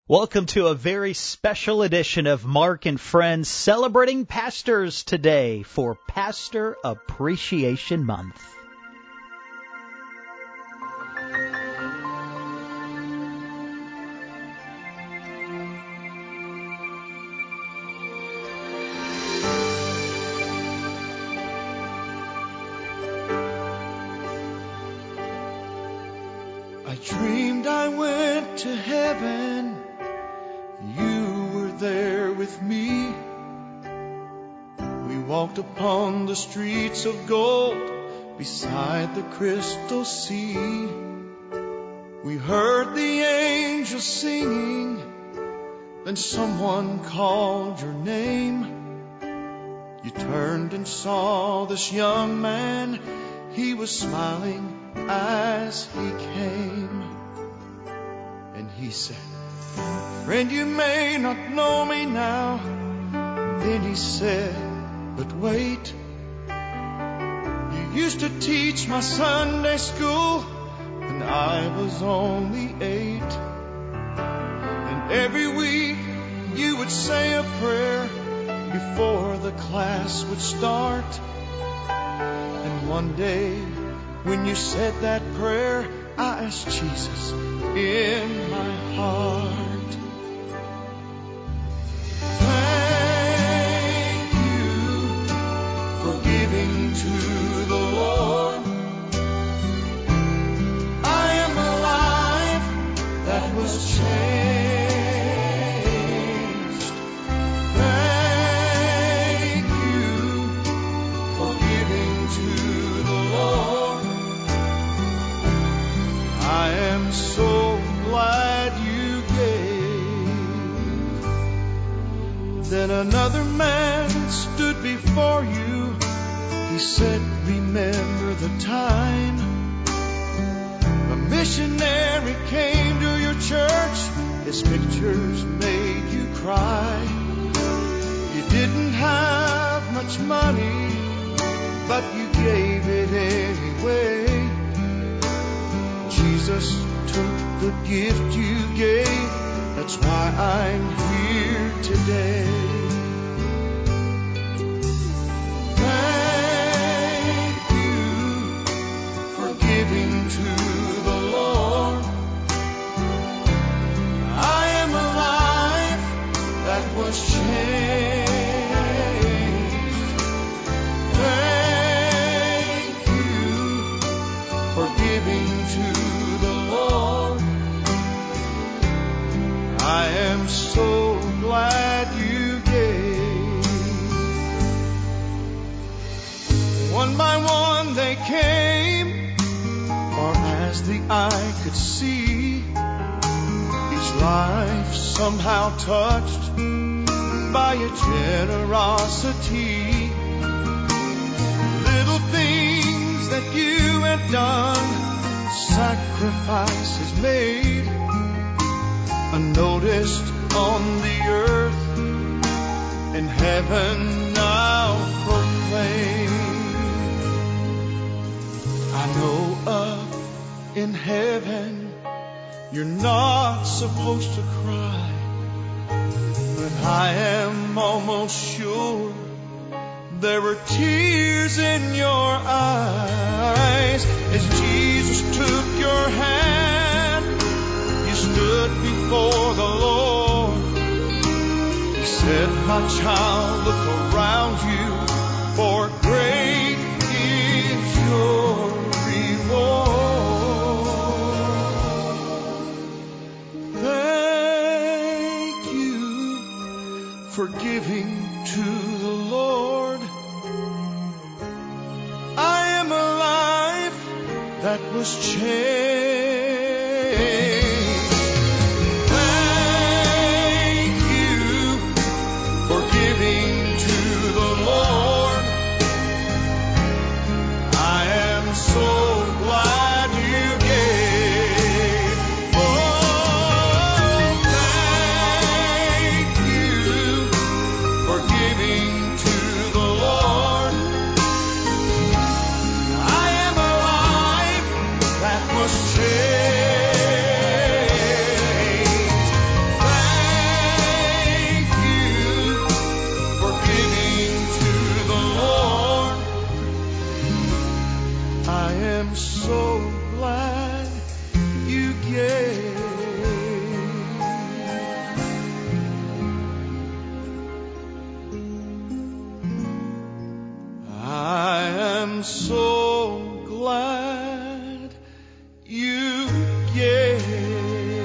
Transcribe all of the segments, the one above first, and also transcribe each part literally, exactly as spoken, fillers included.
Welcome to a very special edition of Mark and Friends celebrating pastors today for Pastor Appreciation Month. I dreamed I went to heaven. You were there with me. We walked upon the streets of gold beside the crystal sea. We heard the angels singing, then someone called your name. You turned and saw this young man. He was smiling as he came, and he said, "Friend, you may not know me now." And then he said, "But wait, you used to teach my Sunday school when I was only eight. And every week you would say a prayer before the class would start. And one day when you said that prayer, I asked Jesus in my heart. Thank you for giving to the Lord. I am a life that was changed. Thank you for giving to the Lord. I am so glad you gave." Then another man stood before you. He said, "Remember the time a missionary came to your church. His pictures made you cry. You didn't have much money, but you gave it anyway. Jesus took the gift you gave. That's why I'm here today. Thank you for giving to the Lord. I am a life that was changed. Thank you for giving to the Lord. I am so glad you gave." One by one they came, far as the eye could see. Each life somehow touched by your generosity. Little things that you had done, sacrifices made, unnoticed on the earth, and heaven now proclaims. I know up in heaven you're not supposed to cry, but I am almost sure there were tears in your eyes as Jesus took your hand. You stood before the Lord. He said, "My child, look around you, for great is your reward." Thank you for giving to the Lord. I am a life that was changed. Change. am so glad you gave.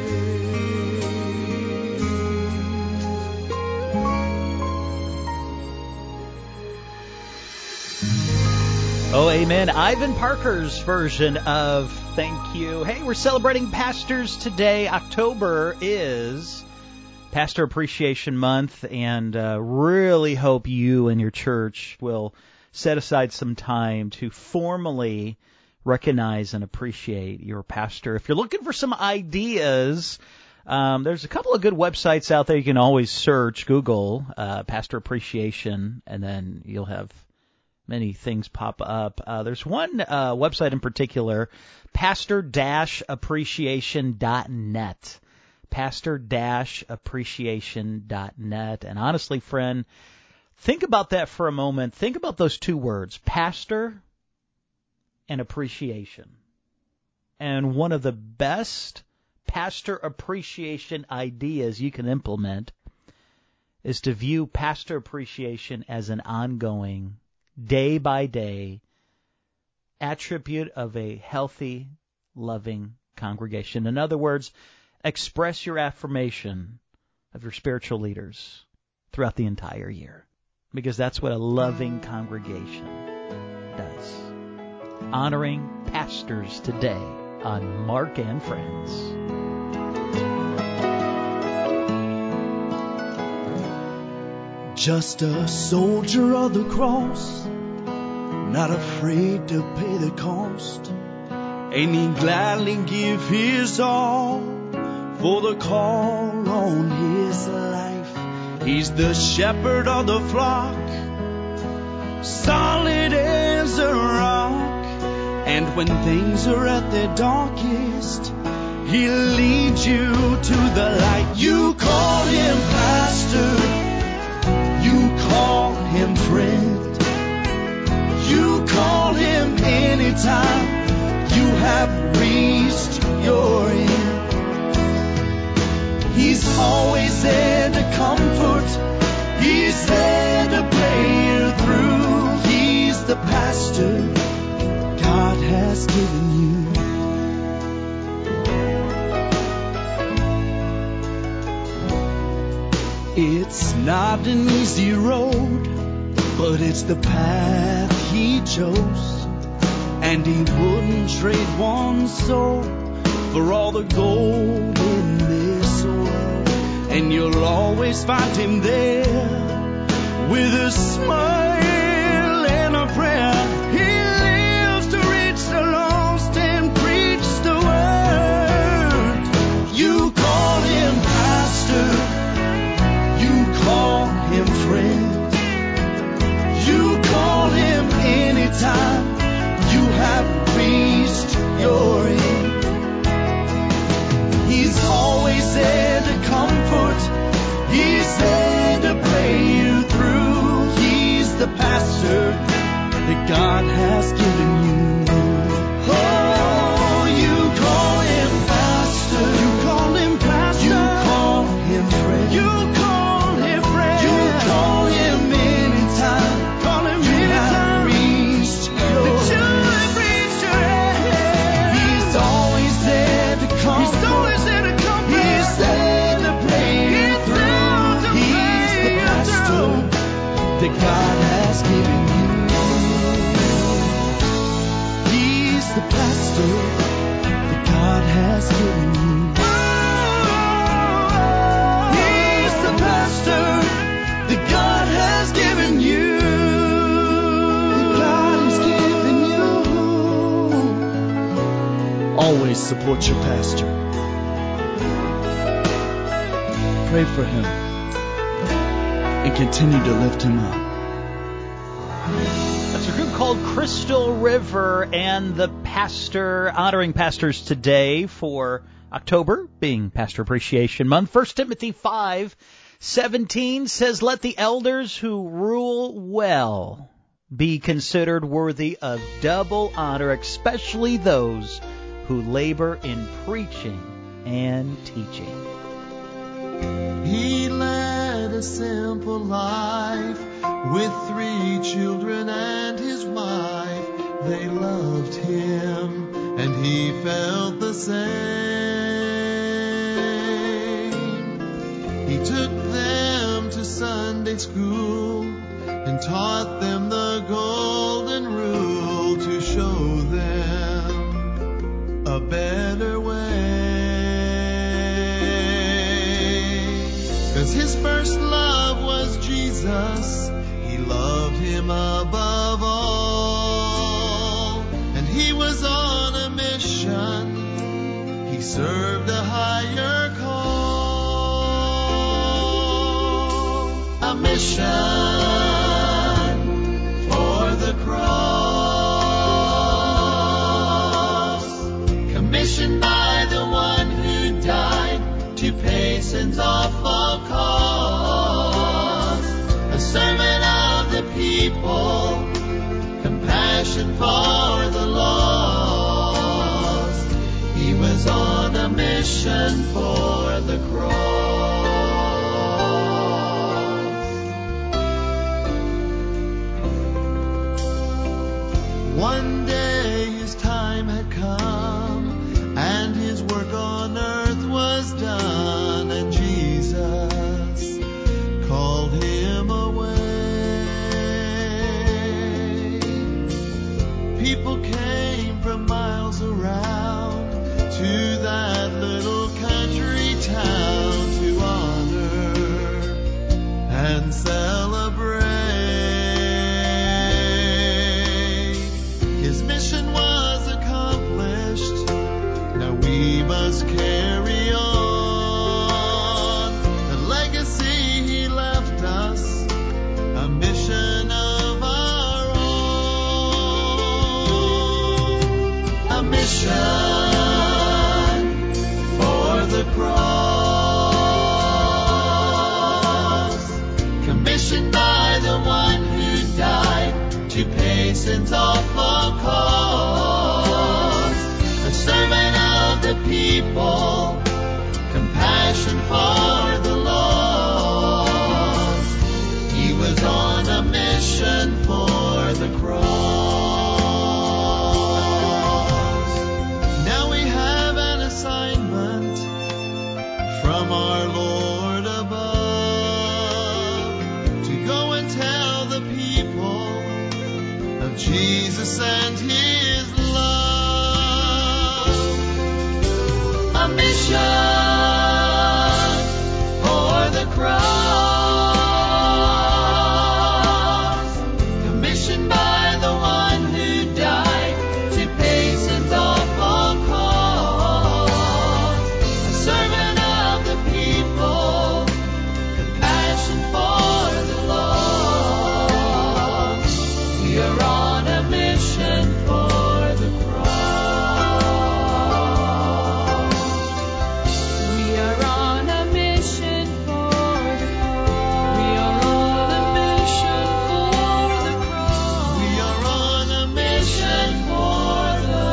Oh, amen. Ivan Parker's version of Thank You. Hey, we're celebrating pastors today. October is Pastor Appreciation Month, and uh, really hope you and your church will set aside some time to formally recognize and appreciate your pastor. If you're looking for some ideas, um, there's a couple of good websites out there. You can always search, Google uh, Pastor Appreciation, and then you'll have many things pop up. Uh, there's one uh, website in particular, pastor dash appreciation dot net. pastor dash appreciation dot net. And honestly, friend, think about that for a moment. Think about those two words, pastor and appreciation. And one of the best pastor appreciation ideas you can implement is to view pastor appreciation as an ongoing, day-by-day attribute of a healthy, loving congregation. In other words, express your affirmation of your spiritual leaders throughout the entire year, because that's what a loving congregation does. Honoring pastors today on Mark and Friends. Just a soldier of the cross, not afraid to pay the cost, and he gladly give his all for the call on his life. He's the shepherd of the flock, solid as a rock, and when things are at their darkest, he'll lead you to the light. You call him pastor, you call him friend, you call him anytime you have reached your end. He's always there to comfort, he's there to pray you through. He's the pastor God has given you. It's not an easy road, but it's the path he chose, and he wouldn't trade one soul for all the gold in this world. And you'll always find him there with a smile and a prayer. He lives to reach the lost and preach the word. You call him pastor, call him friend, you call him anytime you have reached your end. He's always there to comfort, he's there to pray you through. He's the pastor that God has given you. Oh, you call him pastor, you call him pastor, you call him friend, you call him friend, you call him anytime, call him you anytime, have reached your that you have reached your end. He's always there to comfort, he's always there to comfort, he's there to pray you through. He's the pastor that God has given you. He's the pastor that God has given you. He's the pastor that God has given you. That God has given you. Always support your pastor. Pray for him and continue to lift him up. That's a group called Crystal River and the Pastor, honoring pastors today for October, being Pastor Appreciation Month. First Timothy five seventeen says, "Let the elders who rule well be considered worthy of double honor, especially those who labor in preaching and teaching." He led a simple life with three children and his wife. they loved him, and he felt the same. He took them to Sunday school and taught them the golden rule to show them a better way. 'Cause his first love was Jesus. He loved him above all, and he was on a mission. He served a higher call, a mission for the cross, commissioned by the one who died to pay sin's awful cause, a servant of the people, compassion for the lost. He was on a mission for the cross. One day his time had come, and his work on earth was done, and Jesus called him away. People came from miles around to that little country town to honor and celebrate. His mission was accomplished. Now we must carry on the legacy he left us, a mission of our own, a mission for the cross, commissioned by the one who died to pay sin's awful cause, a servant of the people, compassion for the lost. He was on a mission for the cross. Now we have an assignment from our Lord above to go and tell the people of Jesus and his love, a mission for the cross, commissioned by the one who died to pay sin's awful cause, a servant of the people, compassion for the lost. We are on a mission for the cross. We are on a mission for the cross. We are on a mission for the cross. We are on a mission for the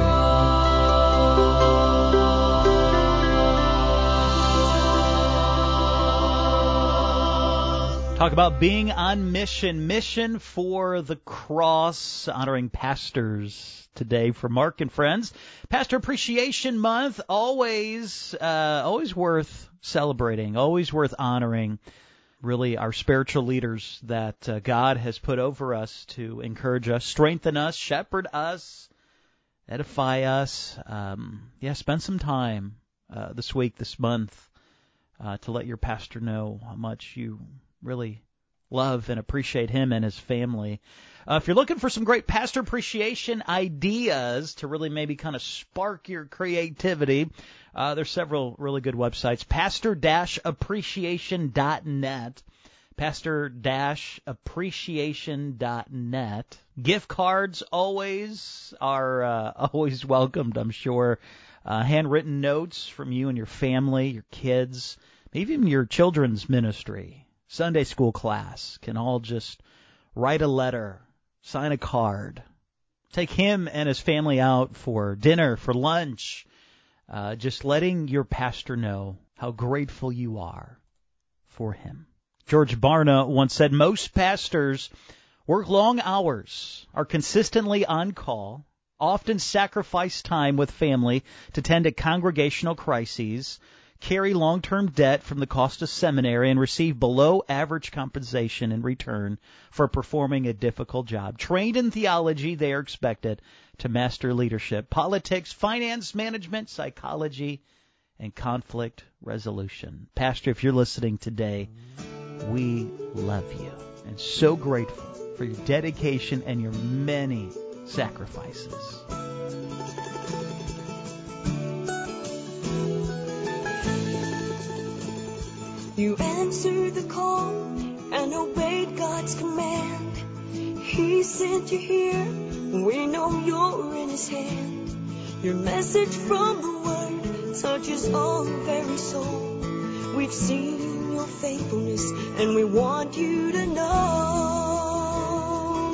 cross. Talk about being on mission, mission for the cross, honoring pastors today for Mark and Friends. Pastor Appreciation Month, always, uh, always worth celebrating, always worth honoring. Really, our spiritual leaders that uh, God has put over us to encourage us, strengthen us, shepherd us, edify us. Um, yeah, spend some time uh, this week, this month, uh, to let your pastor know how much you really love and appreciate him and his family. Uh, if you're looking for some great pastor appreciation ideas to really maybe kind of spark your creativity, uh, there's several really good websites. pastor dash appreciation dot net. pastor dash appreciation dot net. Gift cards always are uh, always welcomed, I'm sure. Uh, handwritten notes from you and your family, your kids, maybe even your children's ministry, Sunday school class, can all just write a letter, sign a card, take him and his family out for dinner, for lunch, uh, just letting your pastor know how grateful you are for him. George Barna once said, most pastors work long hours, are consistently on call, often sacrifice time with family to tend to congregational crises, carry long-term debt from the cost of seminary, and receive below-average compensation in return for performing a difficult job. Trained in theology, they are expected to master leadership, politics, finance, management, psychology, and conflict resolution. Pastor, if you're listening today, we love you and so grateful for your dedication and your many sacrifices. You answered the call and obeyed God's command. He sent you here, we know you're in His hand. Your message from the Word touches our very soul. We've seen your faithfulness and we want you to know.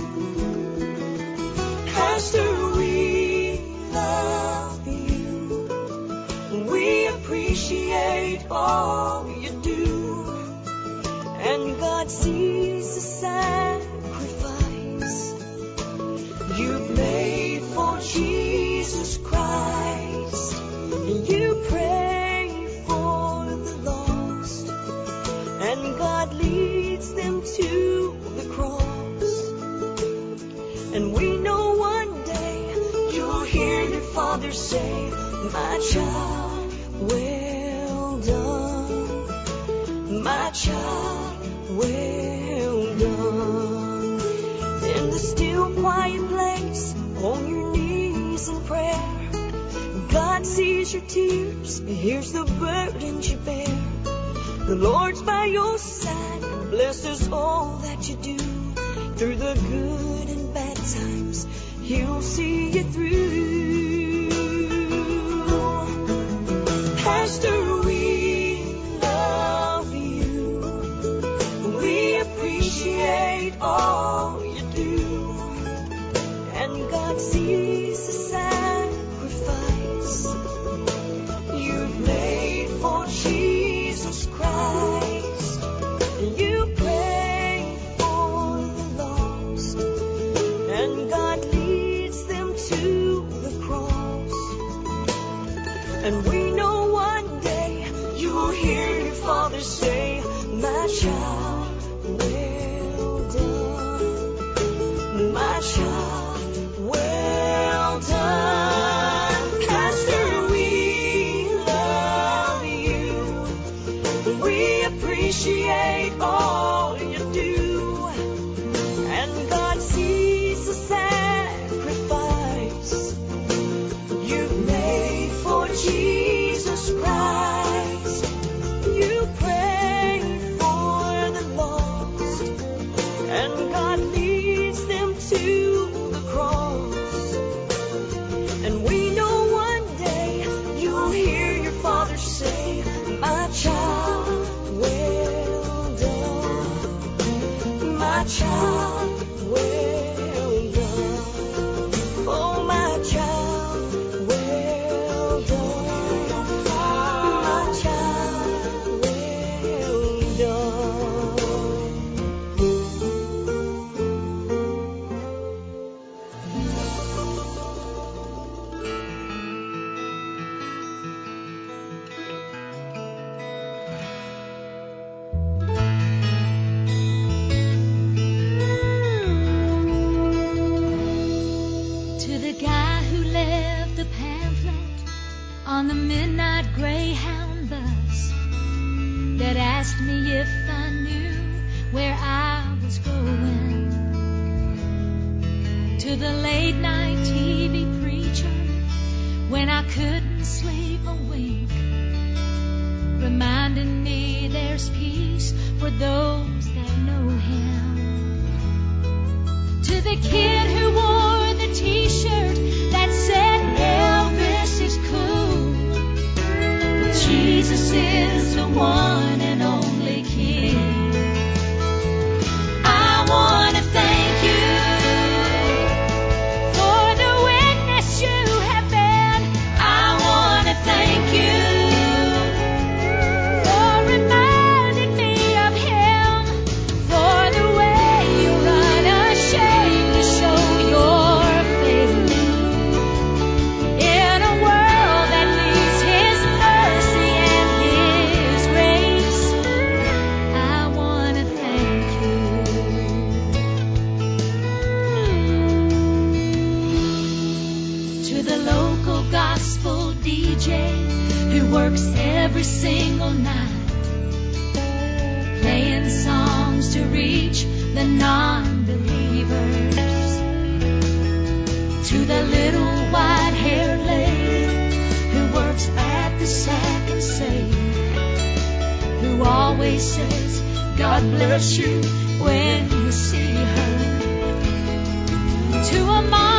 Pastor, we love you. We appreciate all you do. And God sees the sacrifice you've made for Jesus Christ. You pray for the lost, and God leads them to the cross. And we know one day you'll hear your Father say, my child, well done. My child, well done. In the still quiet place, on your knees in prayer, God sees your tears, He hears the burdens you bear. The Lord's by your side and blesses all that you do. Through the good and bad times, He'll see you through. Pastor, we love you. We appreciate all you do. And God sees the sacrifice you've made for Jesus Christ. You pray for the lost, and God leads them to the cross. And we know one day you'll hear your Father say, my child, well done. My child, well done. Pastor, we love you. We appreciate all you do. And God sees the sacrifice you've made for Jesus Christ. You pray for the lost, and God leads them to the cross. And we know one day you'll hear your Father say, my child, well done. My child, well done. Oh, my child, well done. My child, well done. To the guy who left the pamphlet on the midnight Greyhound bus that asked me if I knew where I was going. To the late night T V preacher when I couldn't sleep a wink, reminding me there's peace for those that know Him. To the kid who wore the t-shirt that said Elvis is cool, but Jesus is the one and only King. I want to thank you for the witness you have been. I want to thank you for reminding me of Him, for the way you run a ship. arms to reach the non-believers. To the little white-haired lady who works at the Sack and Save, who always says, God bless you when you see her. To a mom